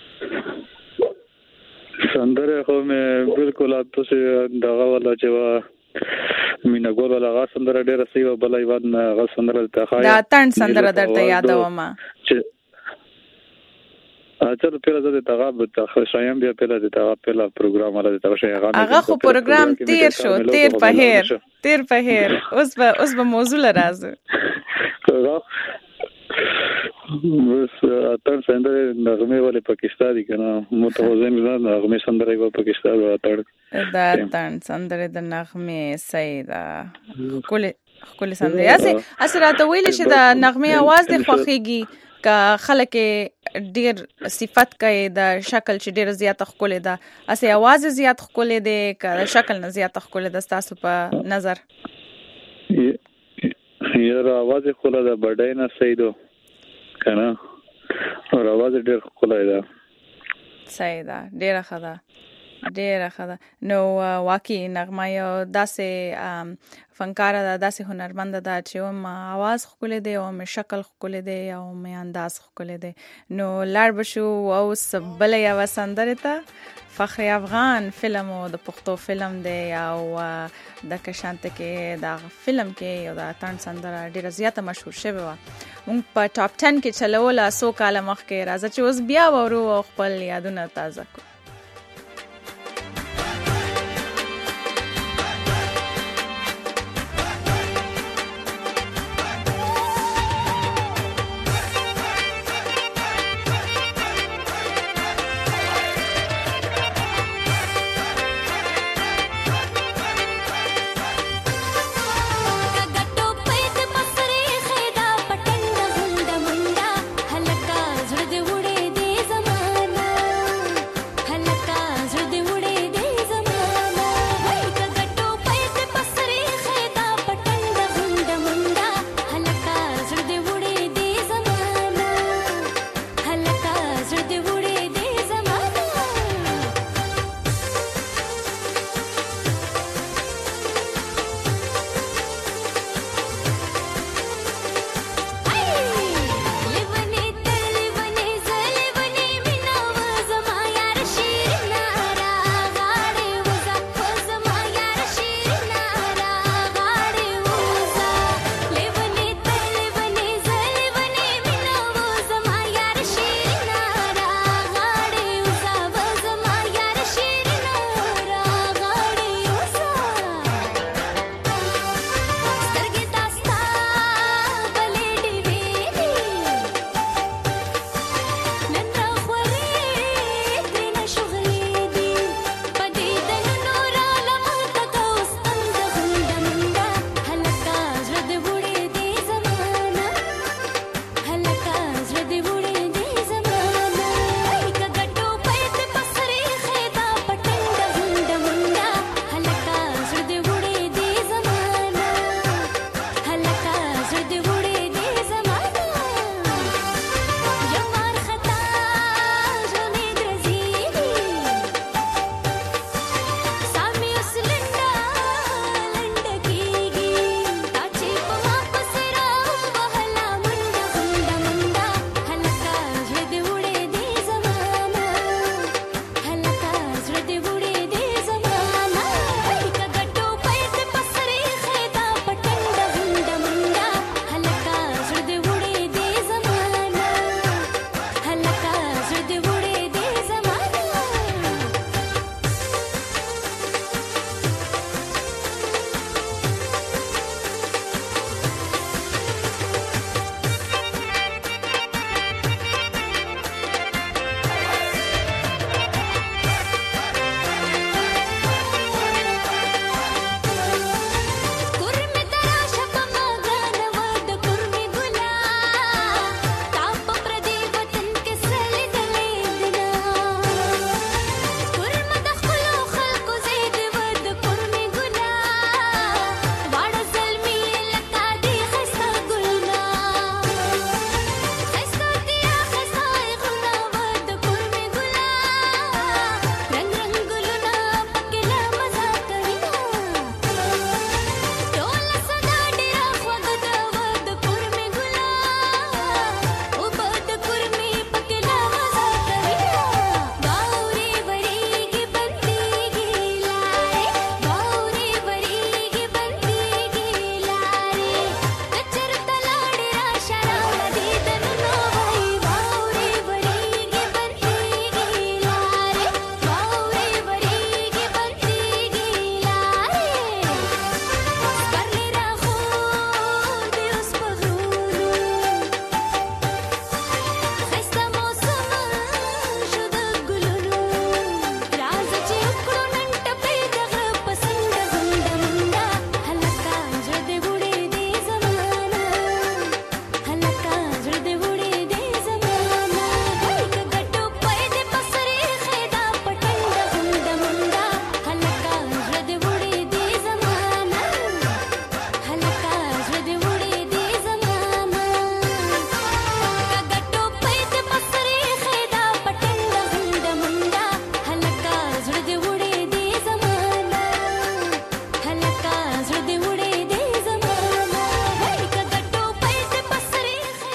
سندره خو مې بالکل تاسو دغه ولا چې مینا ګول ولا غا سندره ډیره سی او بلای ود نه غا سندره ته خای دا تن سندره درته یادوم چې اچھا پیله د تغاب ته شایم بیا پیله د تغاب پیله پروګرام ولا د تغاب شي هغه خو پروګرام تیر شو تیر په هیر تیر په هیر اوس به اوس به موضوع لرازه بس اتر سندره نغمه ولې پاکستاني کنه متوازن نه نغمه سندره و پاکستان و اتر دا تن سندره د نغمه سیدا کله کله سندره اسه اسراته ویل شي دا نغمه आवाज د خوخيږي کا خلک ډیر صفت کوي د شکل چې ډیر زیات خولې ده اسه आवाज زیات خولې ده کا شکل نه زیات خولې ده تاسو په نظر یاره आवाज خولې ده بډای نه سیدو کنه او आवाज ډیر خولې ده سیدا ډیر خدا ډیر خدا نو واقعي نغمه یو داسې فنکار ده داسې هنرمند ده چې ما आवाज خولې دی او ما شکل خولې دی او ما انداز خولې دی نو لړ بشو او سبل یا وسندره ته فخر افغان فلم او د پښتو فلم دی او د کشانت کې دا فلم کې او دا تن سندره ډیره زیاته مشهور شوه مونږ په ټاپ ټن کې چلوله سو کال مخکې راځي چې اوس بیا ورو خپل یادونه تازه کو هلکا زړه دې وړې دې زمانہ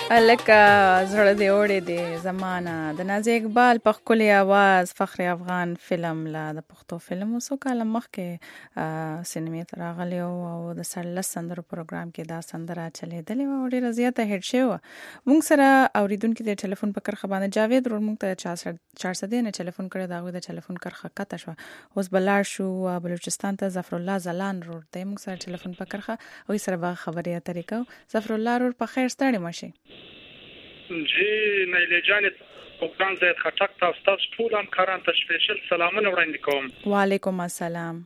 الکه زړه دی اوړې دی زمانہ د نازي اقبال په خپل आवाज فخر افغان فلم لا د پښتو فلم وسو کاله مخکې سینما ته راغلی او د سرلس سندرو پروګرام کې دا سندره چلیدلې و او ډیره زیاته هډ شو. مونږ سره اوریدونکو د ټلیفون په کرخه باندې جاوید ور مونږ ته چار سده نه ټلیفون کړی دا غو د ټلیفون کرخه کته شو اوس بلار شو بلوچستان ته ظفر الله زلان روډ ته مونږ سره ټلیفون په کرخه او سره به خبرې اترې کو. ظفر الله روډ په خیر ستړي مشه جی نیله جان پروګرام زید خټک تاسو ته ټول همکاران ته سپیشل سلامونه وړاندې کوم. وعلیکم السلام.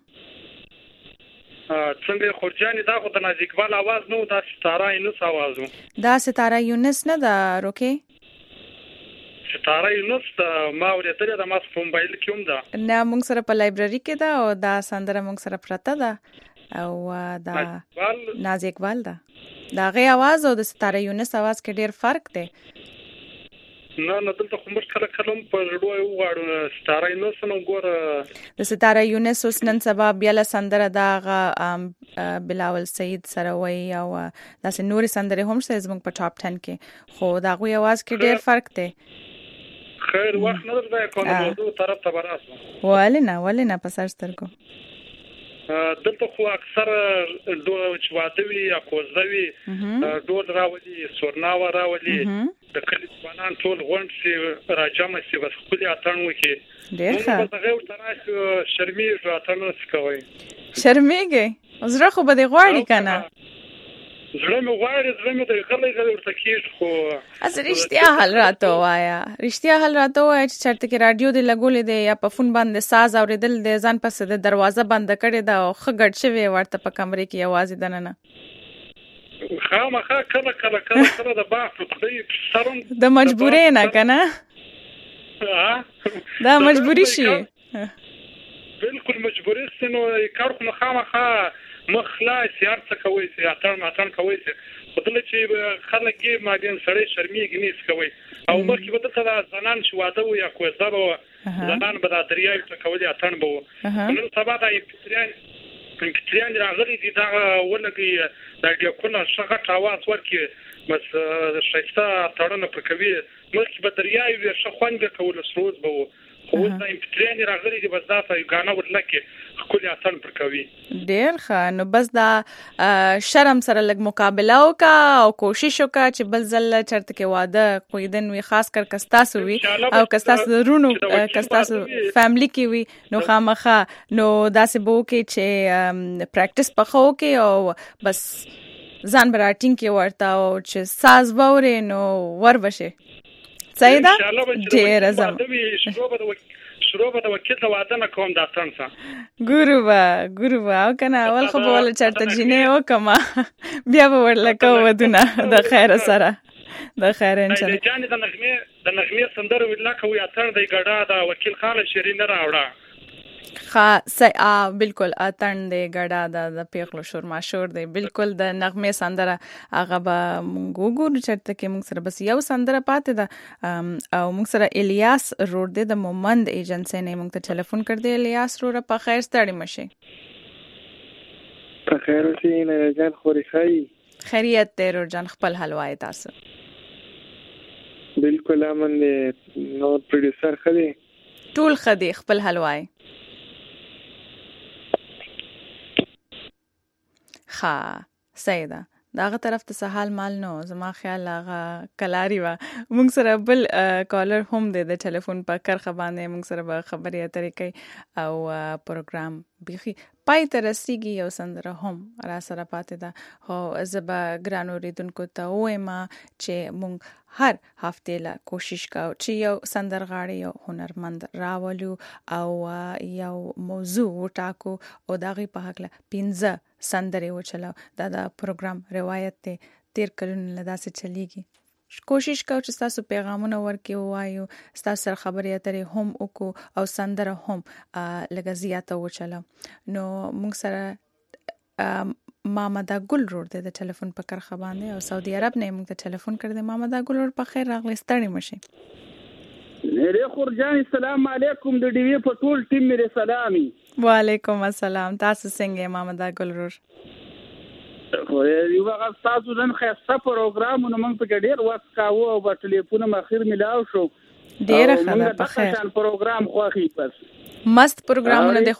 څنګه خورجان دا خو د نازي اقبال आवाज نو دا ستاره یونس आवाज وو. دا ستاره یونس نه دا روکي ستاره یونس ما ورته د ماس په موبایل کې هم دا نه مونږ سره په لایبرری کې دا او دا سندره مونږ سره پرته ده او دا نازي اقبال دا دا غي आवाज او د ستاره یونس आवाज کې ډیر فرق دی. نه نه دلته کوم کله کلم په ډوي وغاړو ستاره یونس نو ګور د ستاره یونس اوس نن سبا بیا له سندره دا بلاول سید سره وای او داسې نور سندره هم څه زموږ په ټاپ ټن کې خو دا غوي आवाज کې ډیر فرق دی. خیر وخت نه درځه کوم موضوع طرف ته براسو ولنه ولنه په سر سترګو دلته خو اکثر دوه چوادوي یا کوزوي ډول راولي سورناوه راولي د کلی ځوانان ټول غونډ سي راجمه سي بس خپل اتن وکي ډیر ښه په غیر طرح شرمېږي اتن کوي شرمېږي زړه خو به دی غواړي کنه زړه مې غواړي زړه مې د غلې غلې ورته کېږي خو از رښتیا حل راته وایا رښتیا حل راته وایا چې چرته کې رادیو دی لګولې دی یا په فون باندې ساز اوریدل دی ځان پسې د دروازه بند کړي دا خو ګډ شوی ورته په کمرې کې आवाज دننه خامخا کله کله کله کله د باغ په خدای سرم د مجبورې نه کنه دا مجبوری شي بالکل مجبوری سينو کار خو خامخا مخلاص یار څه کوي چې اتر ماتن کوي چې بدل چې خلک یې مادین سړی شرمېږي نیس کوي او مخکې بدل ته زنان شو واده یا کوی زبو زنان به د دریای ته کوي اتن بو نن سبا د پټریان پټریان راغلي دي دا ولګي دا یو کله شغه تاواز ورکی بس شایسته تړنه پر کوي مخکې به دریای وي شخوند کول سروز بو خو دا پټریان راغلي دي بس دا ته غاڼه ورلکه خپل اتن پر کوي ډیر ښه. نو بس دا شرم سره لګ مقابله وکا او کوشش وکا چې بل ځل چرته کې واده کویدن وي خاص کر کستاسو وي او کستاسو رونو کستاسو فیملی کې وي نو خامخا نو داسې بو کې چې پریکټیس پخو کې او بس ځان براټینګ کې ورته او چې ساز ووري نو ور بشه صحیح ده ډیر زم شروع به د وکیل د واده نه کوم دا تنسا ګورو با ګورو با او کنه اول خو بوله چرته جنې وکما بیا به ورلکه ودونه د خیر سره د خیر ان شاء الله جان د نغمه د نغمه سندره ویلا کوي اتر د ګډا د وکیل خاله شیرین راوړه خا سي ا بالکل اتن دی ګډا د پیغلو شور ماشور دی بالکل د نغمه سندره هغه به ګوګو چرته کې موږ سره بس یو سندره پاتې ده او موږ سره الیاس روډ دی د مومند ایجنسی نه موږ ته ټلیفون کړ دی الیاس روډ په خیر ستړي مشه په خیر اوسې نه جان خوري خای خیریت دی روډ جان خپل حلوای تاسو بالکل امن نو پروډوسر خدي ټول خدي خپل حلوای خا سیدا داغه طرف ته سهال مال نو زما خیال هغه کلاری وا موږ سره بل کالر هم د ټلیفون په کرخه باندې موږ سره به خبرې اترې کوي او پروګرام بيخي پای ته رسیږي یو سندره هم را سره پاتې ده او زبا ګرانو ریدونکو ته وایم چې موږ هر هفته لا کوشش کوو چې یو سندرغاړی یو هنرمند راولو او یو موضوع وټاکو او داغي په حق له پنځه سندره وچلو دا د پروګرام روایت ته تیر کلونه لدا سه چلیږي کوشش کوو چې تاسو پیغامونه ورکې وایو تاسو سره خبرې اترې هم وکړو او سندره هم لږه زیاته وچلو نو موږ سره مامدا ګل روډ د ټلیفون په کرخه باندې او سعودي عرب نه موږ ته ټلیفون کړ دې مامدا ګل روډ په خیر راغلی ستړي مشه نری خورجان السلام علیکم د ډي وی په ټول ټیم مې سلامي وعلیکم السلام تاسو څنګه مامدا ګل روډ خو یو هغه تاسو نن خاصه پروګرامونه موږ په ډیر وخت کاوه او په ټلیفون مخیر ملاو شو ډیر ښه په خیر شان پروګرام خوخي پس مست پروګرامونه د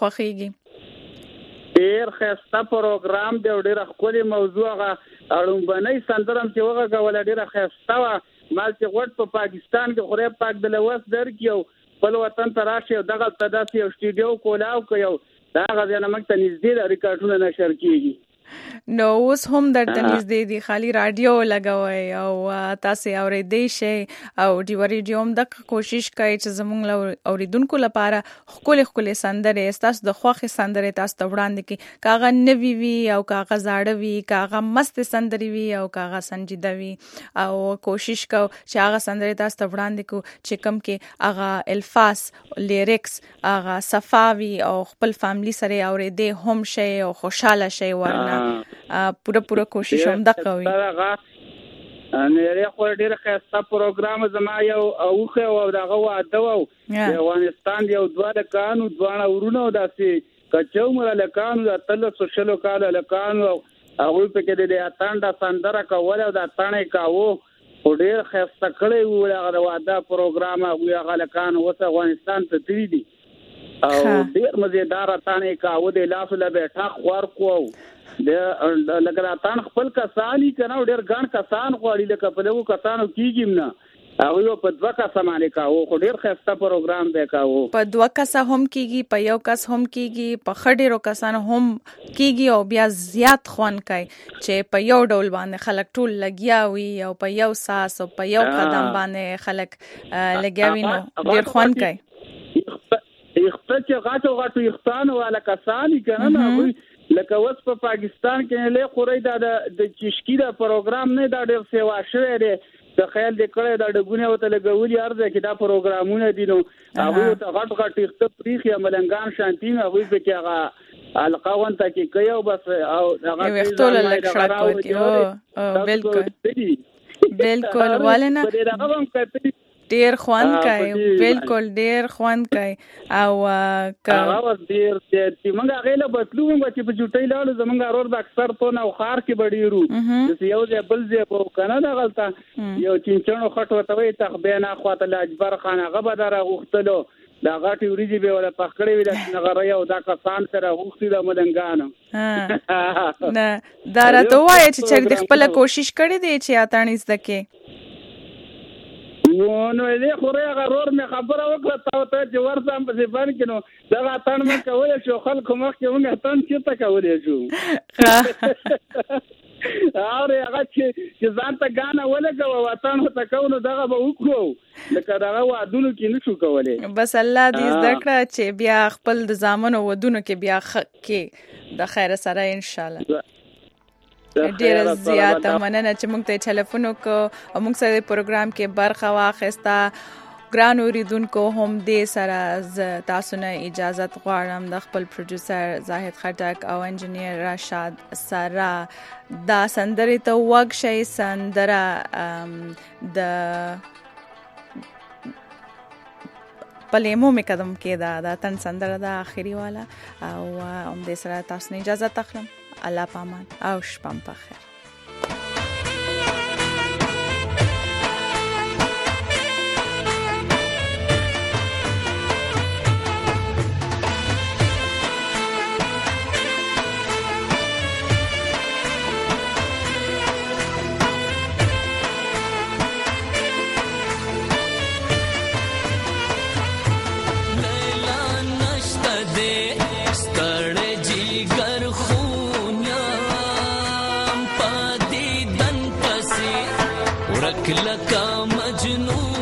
خوخيږي ډیر خاصه پروګرام دی ډیر خولي موضوع غا اړم باندې سندرم چې وګه کول ډیر خاصه وا مال چې وټ په پاکستان کې خوري پاک د لوس درکیو په وطن ته راشي دغه تداسي او سټډیو کولاو کوي دا غزنه مکه نږدې ریکارډونه نشر کیږي نو اوس هم درته نږدې دي خالي رادیو لګوي او تاسو اورېدئ شي او دی ریډیو هم د کوشش کوي چې زموږ اوریدونکو لپاره خپل خپل سندره تاسو د خوخه سندره تاسو ته وړاندې کی کاغه نوی وی او کاغه زاړه وی کاغه مست سندري وی او کاغه سنجیده وی او کوشش کو چې هغه سندره تاسو ته وړاندې کو چې کم کې هغه الفاظ لیریکس هغه صفاوي او خپل فاميلي سره اورېدئ هم شي او خوشاله شي ورنه پورا پورا کوشش هم د کوي ان یې خو ډیر خاصه پروګرام زما یو اوخه او دغه واده او د افغانستان یو دواله کانو دواړه ورونه داسې کچو مر لکانو د تل سوشلو کال لکانو هغه په کې د اتانډا سندره کول او د اتانې کاوه ډیر خاصه کړي وو هغه واده پروګرام هغه لکانو وته افغانستان ته تری دي او ډیر مزیدار اتانې کاوه د لاس له بیٹا خور کو د لګراتان خپل کسانی کنه ډیر ګڼ کسان غواړي لکه په لو کسانو کیږم نه هغه په دوه کسه باندې کاوه خو ډیر خسته پروګرام دی کاوه په دوه کسه هم کیږي په یو کس هم کیږي په خډیرو کسان هم کیږي او بیا زیات خوان کوي چې په یو ډول باندې خلک ټول لګیا وي او په یو ساس او په یو قدم باندې خلک لګیا وي نو ډیر خوان کوي اخته چې غاټو غاټو اختان ولا کسانی کنه نه لکه اوس په پاکستان کې له خوري دا د چشکی دا پروګرام نه دا ډېر سیوا شوی دی د خیال د کړه دا ډګونه وته لګولي ارزه کې دا پروګرامونه دي نو هغه ته غټ غټ اخته پریخي ملنګان شانتین هغه به کې هغه القاون ته کې کوي او بس او هغه وختول لکه او بالکل بالکل ولنه ډیر خوان کوي بالکل ډیر خوان کوي او هغه ډیر چې موږ هغه له بتلو موږ چې په جوټي لاله زمونږ اورور د اکثر په نو خار کې بډیرو چې یو ځای بل ځای په کنه دا غلطه یو چینچنو خټ وته وي تخبینا خواته لاجبر خان هغه به دره غختلو دا غاټي وريجي به ولا پخړې وي د نغره یو دا کسان سره غوښتي د مدنګانو نه دا راته وایي چې د خپل کوشش کړې دي چې اتانې زده نو دې خوري غرور مې خبره وکړه تا ته چې ورسم په ځبان کې نو دا اتان مې کولای شو خلکو مخ کې موږ اتان چې تا کولای شو اوري هغه چې ځان ته غانا ولګو وطن ته کوو دغه به وکړو لکه دا وادونو کې نشو کولای بس الله دې ذکر چې بیا خپل د زامنو ودونو کې بیا کې د خیر سره ان شاء الله ډیر زیاته مننه چې موږ ته ټلیفون وکړو او موږ سره د پروګرام کې برخه واخیسته ګران اوریدونکو هم دې سره تاسو نه اجازه غواړم د خپل پروډوسر زاهد خټک او انجینیر راشد سره دا سندره ته وګ شي سندره د پلیمو می قدم کې دا د تن سندره د اخیری والا او هم دې سره تاسو نه اجازه تخلم الله پامان او شپم بخیر लका मजनू